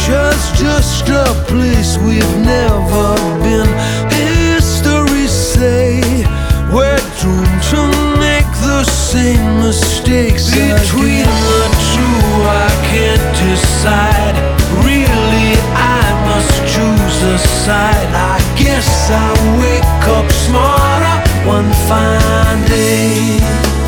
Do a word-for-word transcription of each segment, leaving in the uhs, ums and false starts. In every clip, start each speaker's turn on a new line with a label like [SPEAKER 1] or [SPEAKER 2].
[SPEAKER 1] future's just a place we've never been. History say we're doomed to make the same mistakes between again. The two I can't decide. Really I must choose a side. I guess I'll wake up smarter one fine day.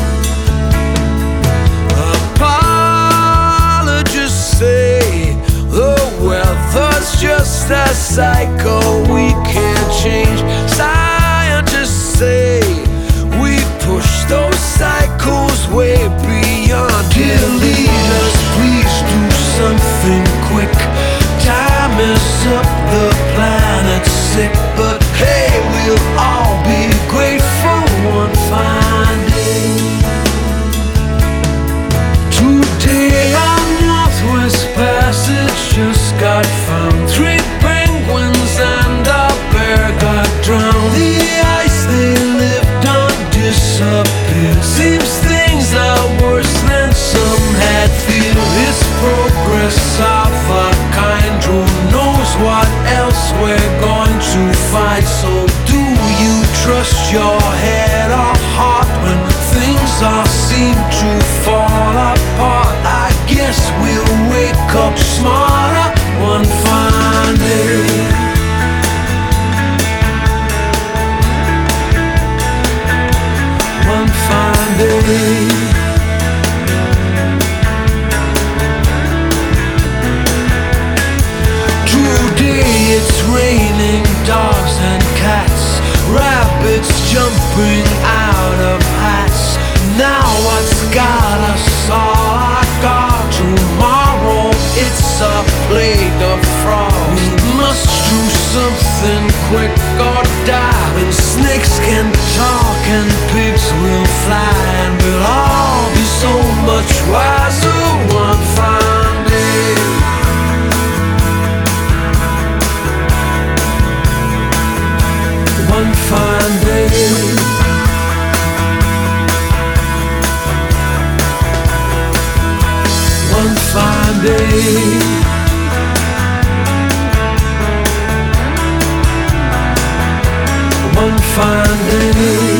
[SPEAKER 1] Apologists say the weather's just a cycle we can't change. Scientists say we push those cycles way beyond. Dear leaders, please do something quick. Time is up, the planet's sick. But hey, we'll all be grateful one fine day. Today our Northwest Passage just got found. Three penguins and a bear got drowned. The ice they lived on disappeared. Seems things are worse than some had feared. It's progress of a kind. Who knows what else we're going to find? So do you trust your head or heart when things all seem to fall apart? I guess we'll wake up smarter one fine day. One fine day. It's raining dogs and cats, rabbits jumping out of hats. Now what's got us all I got? Tomorrow it's a plague of frogs. We must do something quick or die. When snakes can talk and pigs will fly, and we'll all be so much wiser one fine day. One fine day. One fine day. One fine day.